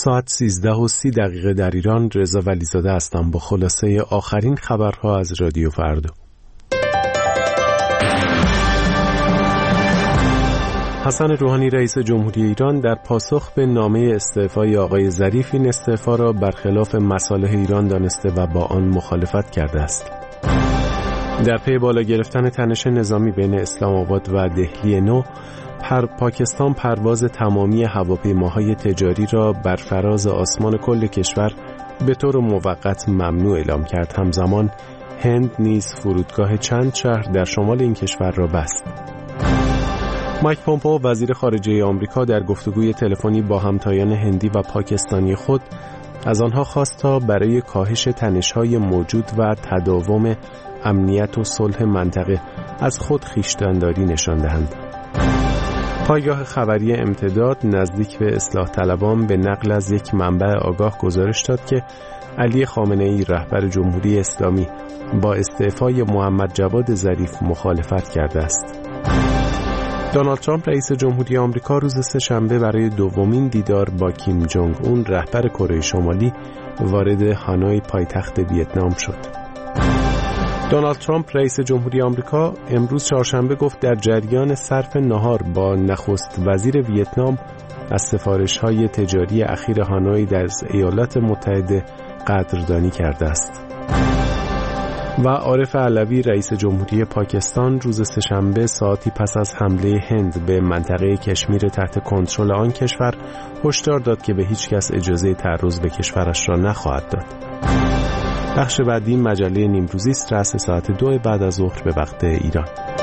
ساعت 13:30 در ایران. رضا ولیزاده هستم با خلاصه آخرین خبرها از رادیو فردا. حسن روحانی رئیس جمهوری ایران در پاسخ به نامه استعفای آقای ظریف این استعفا را برخلاف مصالح ایران دانسته و با آن مخالفت کرده است. در پی بالا گرفتن تنش نظامی بین اسلام آباد و دهلی نو، پاکستان پرواز تمامی هواپیماهای تجاری را بر فراز آسمان کل کشور به طور موقت ممنوع اعلام کرد. همزمان هند نیز فرودگاه چند شهر در شمال این کشور را بست. مایک پومپئو وزیر خارجه آمریکا در گفتگوی تلفنی با همتایان هندی و پاکستانی خود از آنها خواست تا برای کاهش تنش‌های موجود و تداوم امنیت و صلح منطقه از خود خویشتن‌داری نشان دهند. پایگاه خبری امتداد نزدیک به اصلاح طلبان به نقل از یک منبع آگاه گزارش داد که علی خامنه‌ای رهبر جمهوری اسلامی با استعفای محمد جواد ظریف مخالفت کرده است. دونالد ترامپ رئیس جمهوری آمریکا روز سه‌شنبه برای دومین دیدار با کیم جونگ اون رهبر کره شمالی وارد هانوی پایتخت ویتنام شد. دونالد ترامپ رئیس جمهوری آمریکا امروز چهارشنبه گفت در جریان صرف نهار با نخست وزیر ویتنام از سفارش‌های تجاری اخیر هانوی در ایالات متحده قدردانی کرده است. و عارف علوی رئیس جمهوری پاکستان روز سه‌شنبه ساعتی پس از حمله هند به منطقه کشمیر تحت کنترل آن کشور هشدار داد که به هیچ کس اجازه تعرض به کشورش را نخواهد داد. بخش بعدی مجله نیمروزی است، رأس ساعت 2 بعد از ظهر به وقت ایران.